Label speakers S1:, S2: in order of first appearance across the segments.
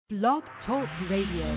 S1: Blog Talk Radio.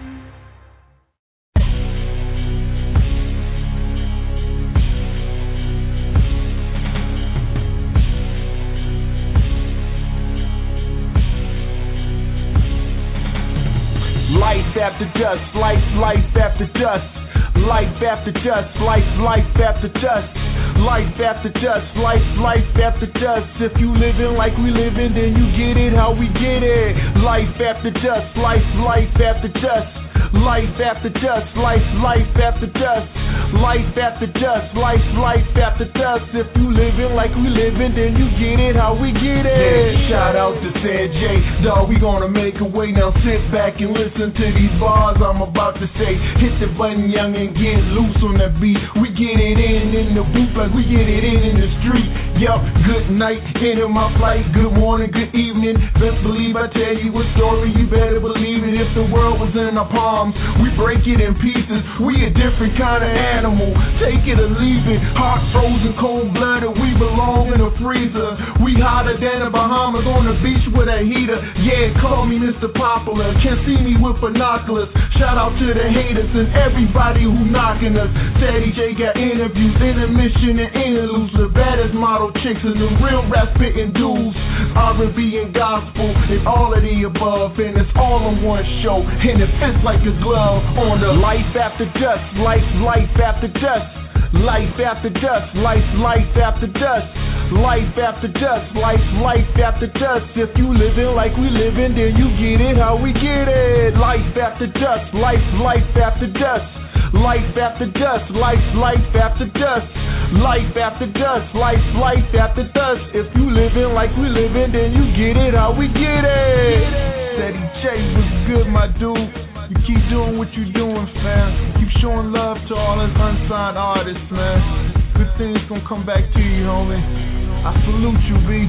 S2: Life after dust, life after dust. Life after dust, life after dust. Life after dust, life after dust. If you living like we living, then you get it how we get it. Life after dust, life after dust. Life after dust, life after dust. Life after dust, life after dust. If you living like we living, then you get it how we get it. Yeah, shout out to Sad J, dawg, we gonna make a way. Now sit back and listen to these bars I'm about to say. Hit the button, young, and get loose on the beat. We get it in the booth like we get it in the street. Yup, good night, into my flight. Good morning, good evening. Best believe I tell you a story, you better believe it. If the world was in our palms, we break it in pieces. We a different kind of animal. Take it or leave it. Heart frozen, cold blooded. We belong in a freezer. We hotter than the Bahamas on the beach with a heater. Yeah, call me Mr. Popular. Can't see me with binoculars. Shout out to the haters and everybody who knocking us. Sadie J got interviews, intermission and interludes. The baddest model chicks and the real rap spitting dudes. R&B and gospel and all of the above, and it's all on one show, and it fits like a glove on the life after dust, life after dust. Life after dust, life after dust. Life after dust, life after dust. If you living like we living, then you get it how we get it. Life after dust, life after dust. Life after dust, life after dust. Life after dust, life after dust. If you living like we living, then you get it how we get it. Steady J was good, my dude. You keep doing what you doing, fam. Keep showing love to all us unsigned artists, man. Good things gonna come back to you, homie. I salute you, B.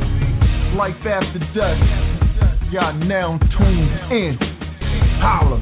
S2: Life after dust. Y'all now tuned in. Holla.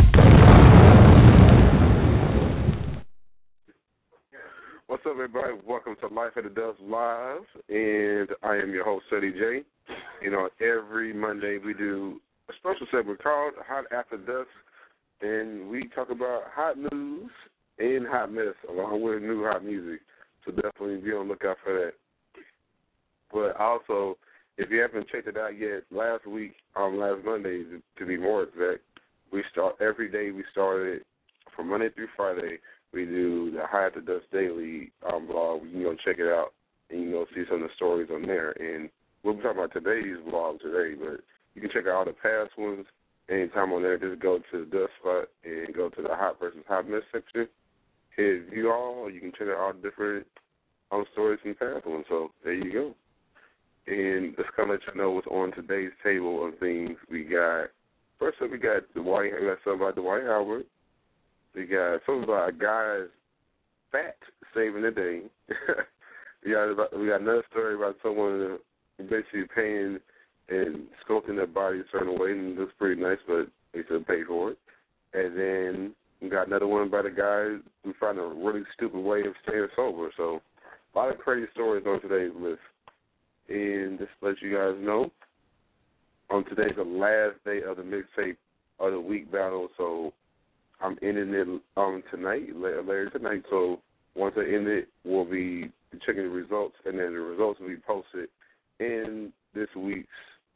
S3: What's up, everybody? Welcome to Life After Dust Live, and I am your host, Steady J. You know, every Monday we do a special segment called Hot After Dust, and we talk about hot news and hot mess along with new hot music. So definitely be on the lookout for that. But also, if you haven't checked it out yet, last Monday to be more exact, we start every day. We started from Monday through Friday. We do the Hot After Dust Daily blog. You can go check it out, and you can go see some of the stories on there. And we'll be talking about today's blog today, but you can check out all the past ones anytime on there. Just go to the Dust Spot and go to the Hot versus Hot Mess section. Hit view all. You can check out all the different stories from the past ones. So there you go. And let's kind of let you know what's on today's table of things. First up, we got something about Dwight Howard. We got something about a guy's fat saving the day. we got another story about someone basically paying and sculpting their body a certain way, and it looks pretty nice, but they still pay for it. And then we got another one about a guy who found a really stupid way of staying sober. So a lot of crazy stories on today's list. And just to let you guys know, today's the last day of the mixtape of the week battle, so I'm ending it later tonight. So once I end it, we'll be checking the results, and then the results will be posted in this week's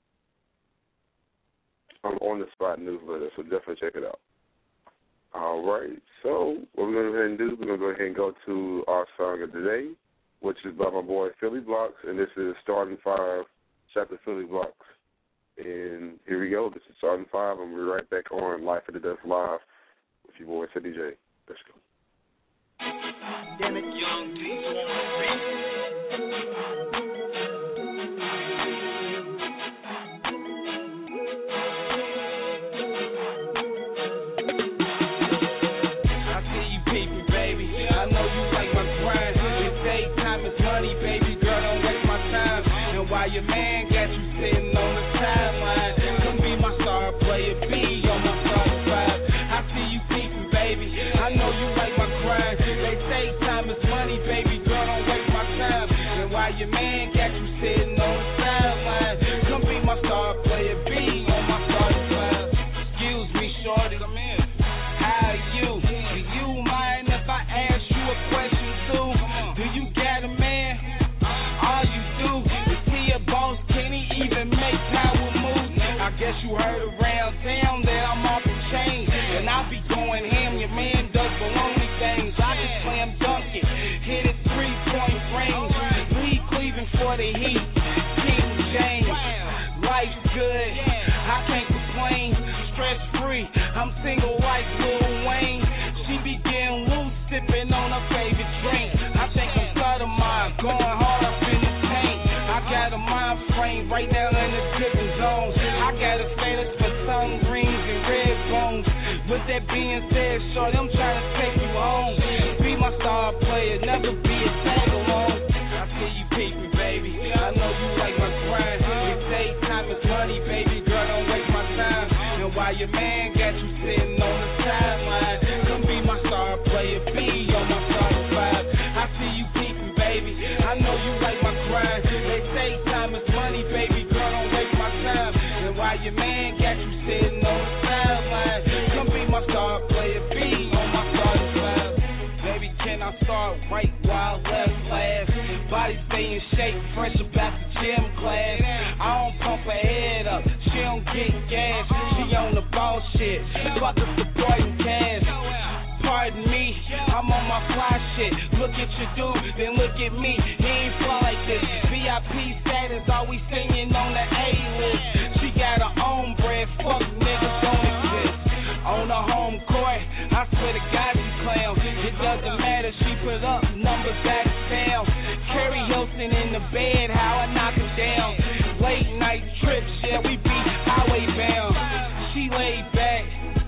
S3: On the Spot newsletter. So definitely check it out. All right. So what we're going to go ahead and do, we're going to go ahead and go to our song of the day, which is by my boy Philly Blocks, and this is Starting 5, Chapter Philly Blocks. And here we go. This is Starting 5, and we'll be right back on Life After Dust Live with your boy Steady J. Let's go.
S4: Damn it, young I see you peeping, baby. I know you like my grind. You say time is money, baby girl. Don't waste my time. And while your man got you sitting on the sideline, come be my star player, be on my starting five. I see you peeping, baby. I know you like my grind. They say time is money, baby girl. Don't waste my time. And while your man got you sitting on the sideline, come be my star player, be on my starting five. around town that I'm off the chain. And I be going ham, your man does baloney things. I can slam dunk it, hit it 3-point range. Lead Cleveland for the Heat, King James. Life's good, I can't complain. Stress free, I'm single like Lil Wayne. She be getting loose, sipping on her favorite drink. I think I'm cut of mine, going hard up in the tank. I got a mind frame right now in the different zones. I got a status for sun greens and red bones. With that being said, short, I'm trying to take you home. Be my star player, never be a tag along. I see you peek me, baby. I know you like my grind. You say time is money, baby girl, don't waste my time. And while your man got you sitting on the sideline, come be my star player, be on my starting five. I see you peek me, baby. I know you like my grind. They say time is money, baby girl, don't waste my time. And while your man got you sitting on the sideline, come be my star player, be on my starting five. Baby, can I start right while left class? Body stay in shape, fresh about the gym class. I don't pump her head up, she don't get gas. She on the ball shit, fuck us supporting cash. Pardon me, I'm on my fly shit. Look at your dude, then look at me. He ain't fly like this. VIP status, always singing on the A-list. She got her own bread, fuck niggas don't exist. On the home court, I swear to God you clown. It doesn't matter, she put up numbers back down. Carrie Hilton in the bed, how I knock her down. Late night trips, yeah, we be highway bound. She laid back,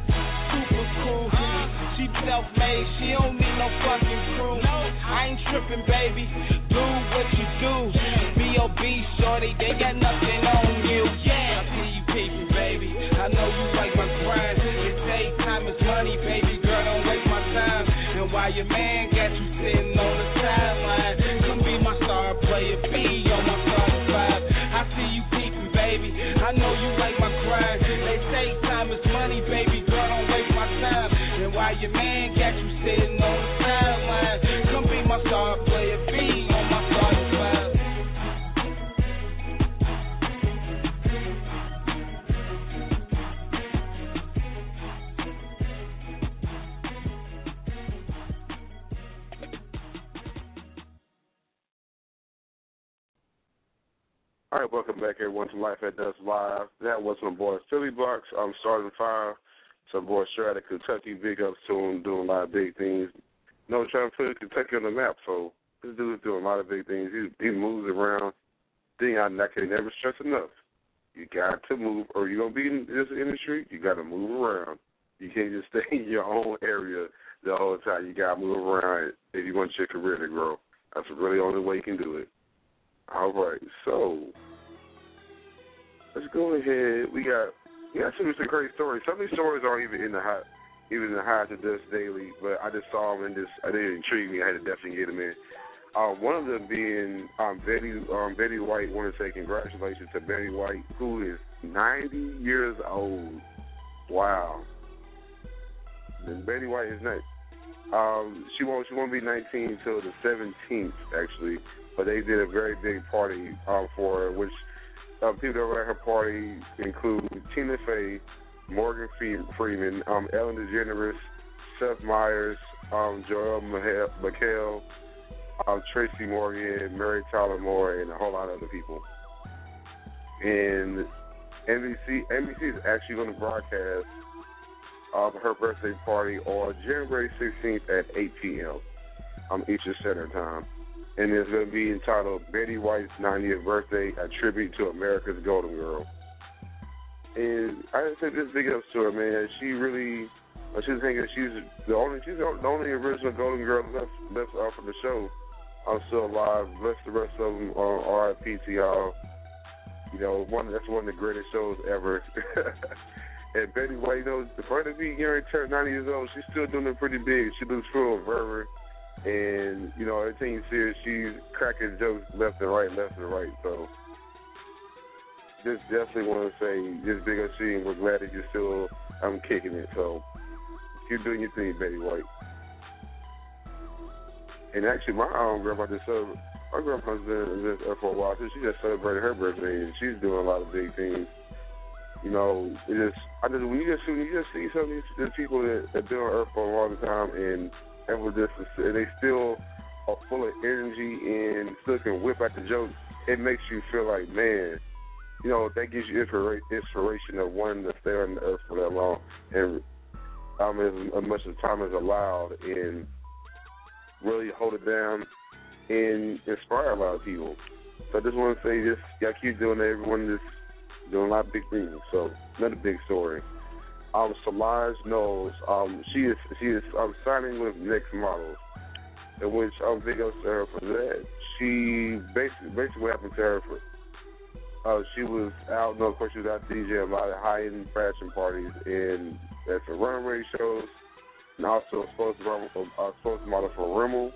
S4: super cool. She self-made, she don't need no fucking crew. I ain't tripping, baby, do what you do. B.O.B. shorty, they got nothing on you. Yeah, I see you peeping, baby. I know you like my grind. It say time is money, baby girl, don't waste my time. And while your man got you sitting on the sideline, come be my star player, be on my starting five. I see you peeping, baby. I know you like my grind. They say time is money, baby girl, don't waste my time. And while your man got you sitting on the sideline, come be my star player, be on my starting five.
S3: All right, welcome back, everyone, to Life at Dusk Live. That was my boy Philly Bucks. I'm starting five. Some boy straight out of Kentucky. Big ups to him, doing a lot of big things. No, trying to put Kentucky on the map. So this dude is doing a lot of big things. He moves around. Thing I can never stress enough. You got to move, or you're gonna be in this industry. You got to move around. You can't just stay in your own area the whole time. You got to move around if you want your career to grow. That's really the only way you can do it. All right, so let's go ahead. We got some great stories. Some of these stories aren't even in the High to Dust Daily, but I just saw them and they intrigued me. I had to definitely get them in. One of them being Betty White. Want to say congratulations to Betty White, who is 90 years old. Wow. And Betty White is not. She won't be 19 until the 17th, actually. But they did a very big party for her, which people that were at her party include Tina Fey, Morgan Freeman, Ellen DeGeneres, Seth Meyers, Joel McHale, Tracy Morgan, Mary Tyler Moore, and a whole lot of other people. And NBC is actually going to broadcast her birthday party on January 16th at 8 p.m. Eastern Standard Time. And it's going to be entitled Betty White's 90th Birthday, a tribute to America's Golden Girl. And I just say this big ups to her, man. She's thinking she's the only original Golden Girl left off of the show. I'm still alive. Bless the rest of them on RIP to y'all. You know, that's one of the greatest shows ever. And Betty White, for her to be nearing 90 years old, she's still doing it pretty big. She looks full of fervor. And, everything you see, she's cracking jokes left and right. So, just definitely want to say, just big up to you, and we're glad that you're still kicking it. So, keep doing your thing, Betty White. And actually, my grandmother's been for a while, too. She just celebrated her birthday, and she's doing a lot of big things. You know, when you just see some of these people that have been on Earth for a long time and they still are full of energy and still can whip out the jokes, it makes you feel like, man, you know, that gives you inspiration of wanting to stay on the Earth for that long and as much as time is allowed, and really hold it down and inspire a lot of people. So I just want to say, y'all keep doing it. Everyone is doing a lot of big things. So another big story. Solange Knowles, she is signing with Next Models, in which big ups to her for that. She basically what happened to her she was out. No, of course, she was out DJing a lot of high-end fashion parties and at the runway shows, and also supposed to model for Rimmel.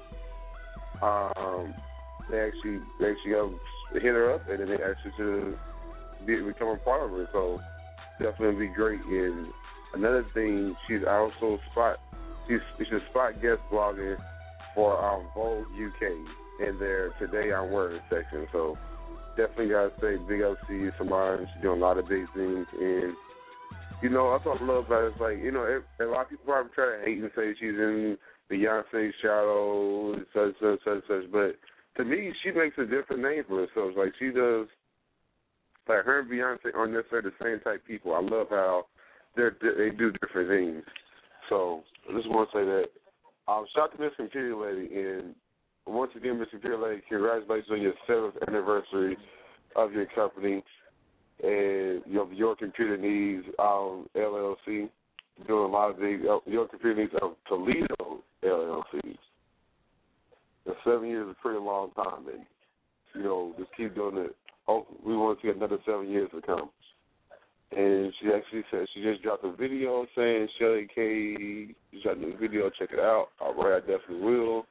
S3: They actually hit her up, and then they asked her to become a part of it. So definitely be great. And another thing, she's also spot guest blogging for Vogue UK in their Today I'm Wearing section. So definitely gotta say big up to you, Solange. She's doing a lot of big things, and you know, that's what I love about it. It's like, you know, a lot of people probably try to hate and say she's in Beyonce's shadow, such. But to me, she makes a different name for herself. Like, she does, like, her and Beyonce aren't necessarily the same type people. I love how they do different things. So I just want to say that. Shout out to Miss Computer Lady. And once again, Miss Computer Lady, congratulations on your 7th anniversary of your company. And Your Computer Needs LLC, doing a lot of things. Your Computer Needs Toledo LLC. And 7 years is a pretty long time, and you know, just keep doing it. Oh, we want to see another 7 years to come. And she actually said she just dropped a video saying, Shelly K, she dropped a new video, check it out. All right, I definitely will.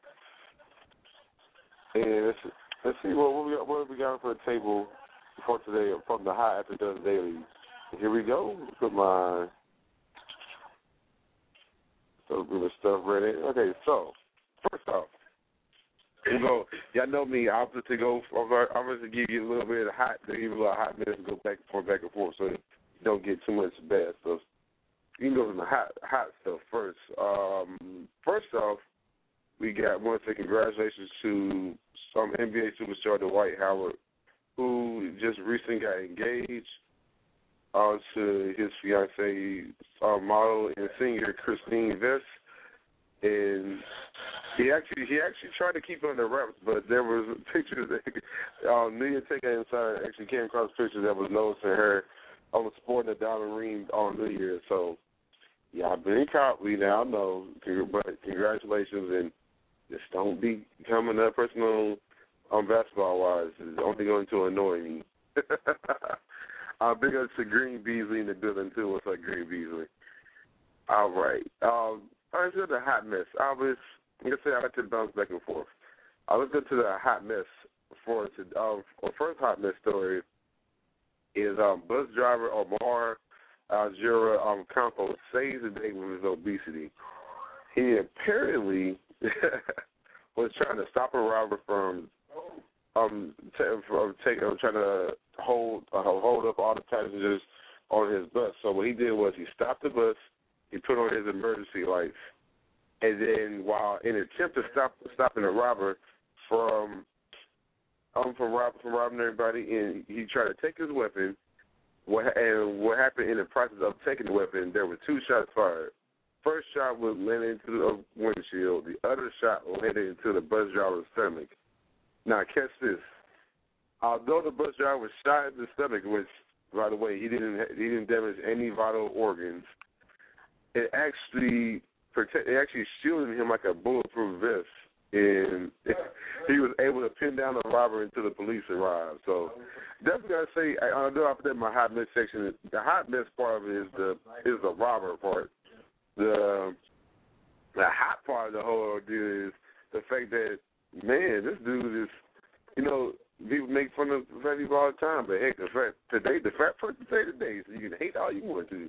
S3: And let's see what we got for a table for today from the Hot After Dusk Daily. Here we go. Put my stuff ready. Okay, so first off, y'all know me. I'm going to give you a little bit of hot minutes to go back and forth, so you don't get too much bad stuff. You can go to the hot stuff first. First off, we want to say congratulations to some NBA superstar Dwight Howard, who just recently got engaged to his fiancée, model and singer Christine Vest, and he actually tried to keep it under wraps, but there was pictures that New Year Takeout Insider actually came across pictures that was noticing her sporting a diamond ring on New Year. So yeah, I've been caught. We now know, but congratulations, and just don't be becoming that person on basketball-wise. It's only going to annoy me. Big up to Green Beasley in the building, too. What's up, Green Beasley? All right. Let's go to the hot mess. I like to bounce back and forth. Let's go to the hot mess for first hot mess story is bus driver Omar Al-Jura Campos saves the day with his obesity. He apparently was trying to stop a robber from trying to hold up all the passengers on his bus. So what he did was he stopped the bus, he put on his emergency lights, and then while in an attempt to stopping the robber from robbing everybody, and he tried to take his weapon. What happened in the process of taking the weapon? There were 2 shots fired. First shot was landed into the windshield. The other shot landed into the bus driver's stomach. Now, catch this. Although the bus driver was shot in the stomach, which, by the way, he didn't damage any vital organs, it actually shielded him like a bulletproof vest, and he was able to pin down the robber until the police arrived. So, definitely gotta say, I know I put that in my hot mess section. The hot mess part of it is the robber part. The hot part of the whole ordeal is the fact that, man, this dude is, people make fun of fat people all the time, but heck, the fat person today, so you can hate all you want to.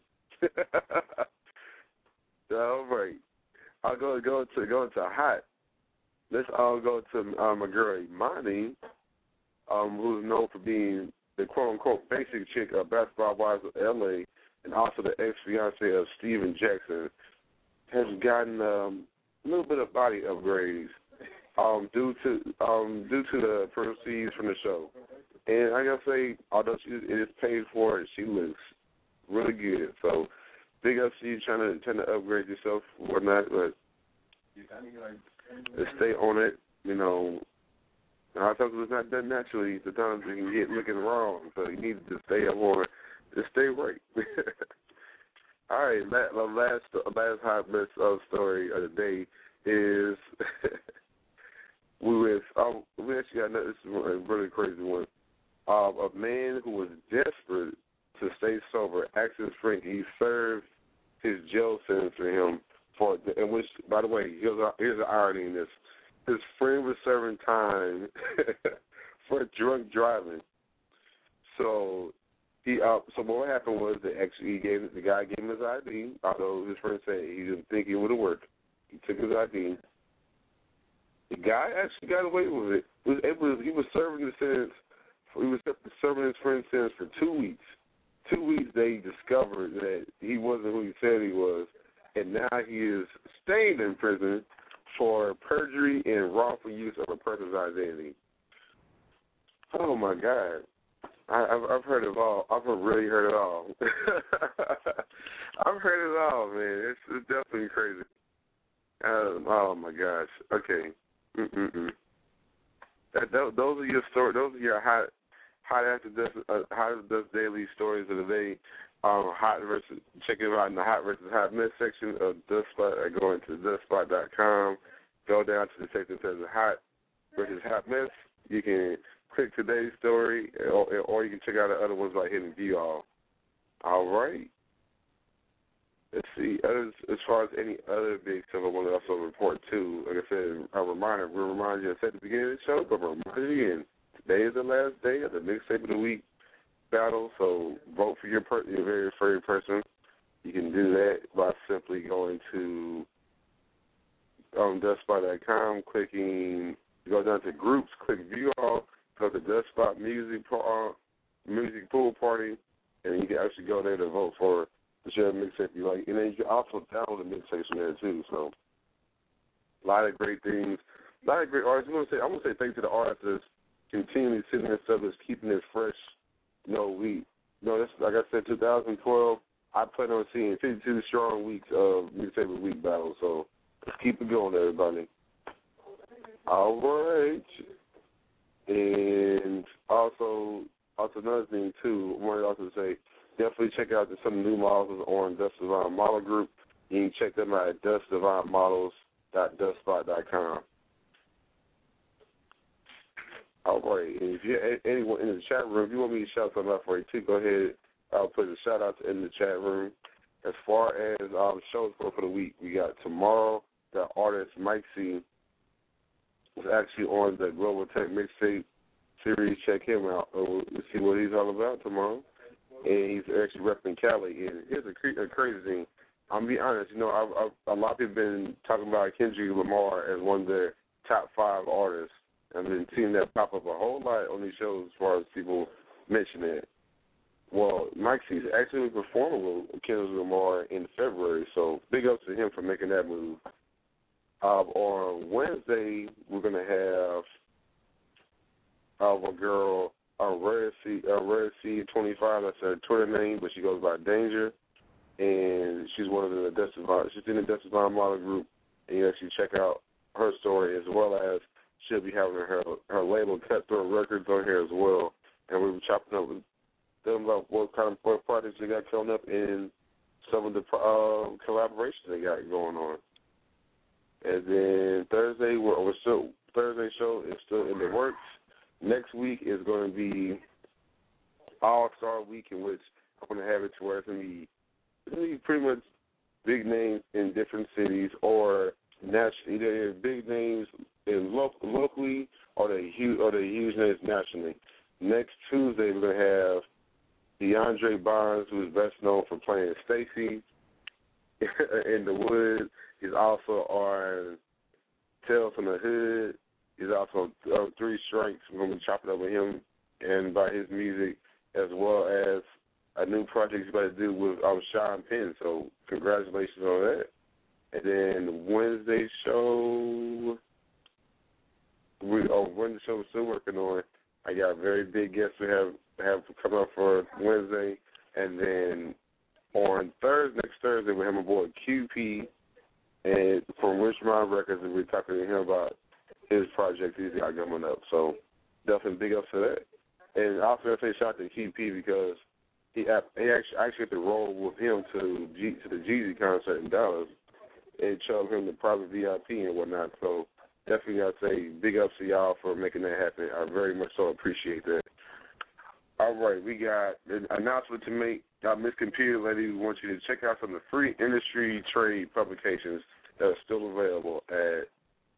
S3: All right, I'll go to hot. Let's all go to my girl Imani, who's known for being the quote-unquote basic chick of Basketball Wives of L.A., and also the ex-fiance of Steven Jackson, has gotten a little bit of body upgrades due to the proceeds from the show. And I gotta say, although it is paid for, she looks really good. So big up to you trying to upgrade yourself or whatnot, but stay on it. You know, I thought it was not done naturally. Sometimes you can get looking wrong, so you need to stay up on it, to stay right. All right, last hot list of story of the day is we actually got another, this is a really crazy one. A man who was desperate to stay sober asked his friend he served his jail sentence for him in which, by the way, here's the irony in this. His friend was serving time for drunk driving. So what happened was that actually the guy gave him his ID, although his friend said he didn't think it would have worked. He took his ID. The guy actually got away with it. He was serving the sentence. He was serving his friend's sentence for 2 weeks. 2 weeks they discovered that he wasn't who he said he was, and now he is staying in prison for perjury and wrongful use of a person's identity. Oh my God. I've heard it all. I've really heard it all. I've heard it all, man. It's definitely crazy. Oh my gosh. Okay. Those are your stories. Those are your hot after dust daily stories of the day. Check it out in the hot versus hot mess section of Dustspot. Go into dustspot.com. Go down to the section that says hot versus hot mess. You can click today's story, or you can check out the other ones by hitting view all. All right. Let's see. As far as any other big stuff I want to also report too, like I said, we'll remind you at the beginning of the show, but we'll remind you again, today is the last day of the Mixtape of the Week battle, so vote for your very favorite person. You can do that by simply going to dustspot.com, go down to groups, click view all, go to Dustspot Music Pool Party, and you can actually go there to vote for whichever mixtape you like. And then you can also download the mixtapes from there too. So a lot of great things, a lot of great artists. I want to say thanks to the artists that's continually sitting there stuff that's keeping it fresh. That's like I said, 2012. I plan on seeing 52 strong weeks of Mixtape of the Week battles. So let's keep it going, everybody. All right. And also another thing too, I wanted to also say, definitely check out some of the new models on Dust Divine Model Group. You can check them out at dustdivinemodels.dustspot.com. All right. And if you're anyone in the chat room, if you want me to shout something out for you too, go ahead. I'll put a shout out in the chat room. As far as shows for the week, we got tomorrow, the artist Mike C is actually on the Global Tech Mixtape series. Check him out. We'll see what he's all about tomorrow. And he's actually repping Cali. And here's a crazy thing. I'm going to be honest, a lot of people have been talking about Kendrick Lamar as one of their top 5 artists. I've been seeing that pop up a whole lot on these shows as far as people mention it. Well, Mike C is actually performing with Kendrick Lamar in February, so big ups to him for making that move. On Wednesday, we're going to have a girl, Rare C25, that's her Twitter name, but she goes by Danger, and she's one of the she's in the Dust Divine Model Group, and you actually check out her story, as well as she'll be having her label Cutthroat Records on here as well, and we'll be chopping up with them about what kind of projects they got coming up and some of the collaborations they got going on. And then Thursday, Thursday show is still in the works. Next week is going to be All-Star Week, in which I'm going to have it to where it's going to be pretty much big names in different cities or nationally. Either big names in locally or the huge names nationally. Next Tuesday, we're going to have DeAndre Barnes, who is best known for playing Stacy in The Wood. He's also on Tales from the Hood. He's also on 3 Strikes. We're going to be chopping up with him and by his music. as well as a new project he's about to do with Sean Penn. So congratulations on that. And then Wednesday show, Wednesday show we're still working on. I got a very big guest we have coming up for Wednesday. And then on next Thursday, we have my boy QP and from Richmond Records, and we're talking to him about his project he's got coming up. So definitely big ups to that. And I also want to say shout out to QP because he actually had to roll with him to the Jeezy concert in Dallas and showed him the private VIP and whatnot. So definitely got to say big ups to y'all for making that happen. I very much so appreciate that. All right, we got an announcement to make. Miss Computer Lady, we want you to check out some of the free industry trade publications that are still available at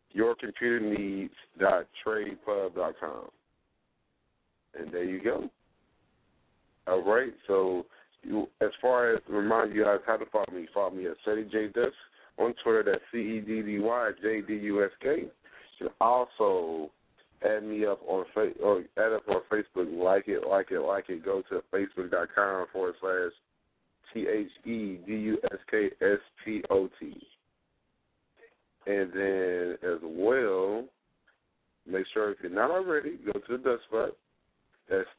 S3: yourcomputerneeds.tradepub.com. And there you go. All right, so as far as to remind you guys how to follow me at Ceddy J Dusk on Twitter. That's CEDDYJDUSK. You can also add me up on add up on Facebook. Like it. Go to facebook.com/THEDUSKSPOT. And then as well, make sure if you're not already, go to the Dust Spot. That's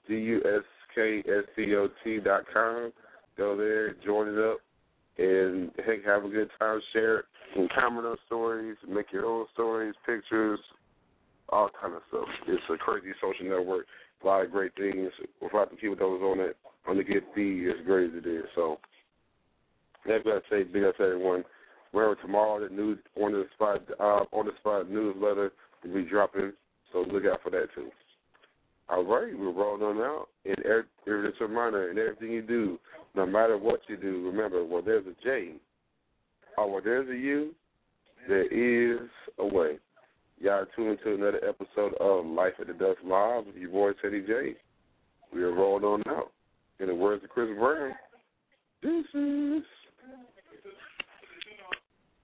S3: DUSKSPOT.com. Go there, join it up, and heck, have a good time. Share it, and comment on stories, make your own stories, pictures, all kind of stuff. It's a crazy social network. A lot of great things. Without the people that was on the good feed, as great as it is. So that's what I say. Big up to everyone. Remember tomorrow the new on the spot newsletter will be dropping. So look out for that too. All right, we're rolling on out. And it's a reminder, in everything you do, no matter what you do, remember, where there's a J or where there's a U, there is a way. Y'all tune into another episode of Life at the Dust Live with your boy, Ceddy J. We are rolling on out. In the words of Chris Brown, deuces.